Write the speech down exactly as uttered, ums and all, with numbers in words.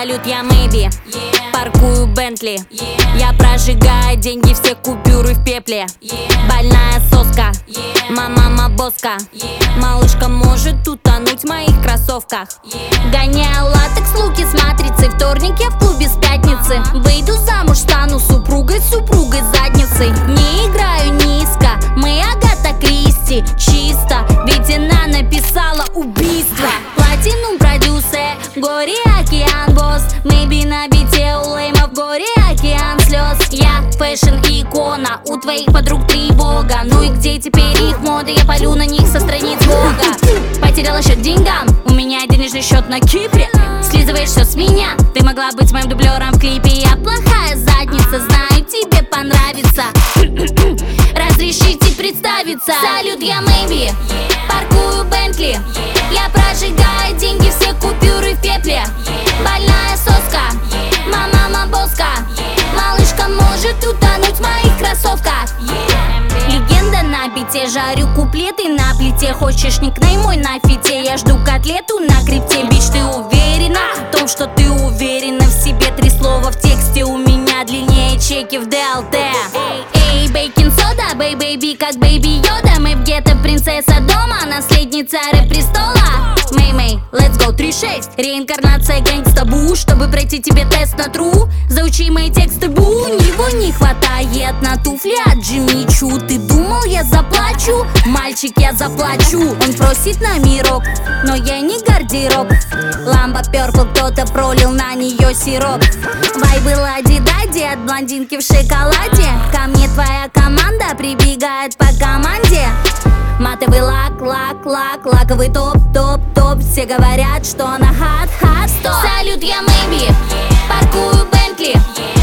Салют, я Мэйби, паркую Бентли. Я прожигаю деньги, все купюры в пепле. Больная соска, мама боска. Малышка может утонуть в моих кроссовках. Гоняю латекс, луки с матрицей. Вторник я в клубе с пятницы. Выйду замуж, стану супругой, супругой задницей. Не играю низко, мы Агата Кристи. Чисто, ведь она написала убийство. Платинум продюсер, горе океан босс. Мэйби на бите у леймов, горе океан слез. Я фэшн-икона, у твоих подруг тревога. Ну и где теперь их мода? Я палю на них со страниц Бога. Потеряла счет деньгам, у меня денежный счет на Кипре. Слизываешь все с меня, ты могла быть моим дублером в клипе. Я плохая задница, знаю, тебе понравится. Разрешите представиться. Салют, я Мэйби, паркую Бентли. Я прожигаю деньги, все купюры в пепле. Больная соска, мама боска. Малышка может утонуть в моих кроссовках. Легенда на бите, жарю куплеты на плите. Хочешь никнейм мой на фите? Я жду котлету на крипте. Бич, ты уверена в том, что ты уверена в себе? Три слова в тексте у меня длиннее чеки в ДЛТ. Эй, бейкинг сода, бей бейби, как бейби Йода. Мы в гетто, принцесса дома, наследница рэп-престола. Мэй-мэй, let's go, три шесть. Реинкарнация гэнгста Бу. Чтобы пройти тебе тест на тру, заучи мои тексты Бу. Него не хватает на туфли от Джимми Чу. Ты думал, я заплачу? Мальчик, я заплачу. Он просит на мирок, но я не гардероб. Ламба перпл, кто-то пролил на нее сироп. Вайбы лади-дади от блондинки в шоколаде. Ко мне твоя команда прибегает по команде. Матовый лак, лак, лак, лаковый топ, топ, топ. Все говорят, что она хат, хат, стоп. Салют, я Мэйби, паркую Бентли.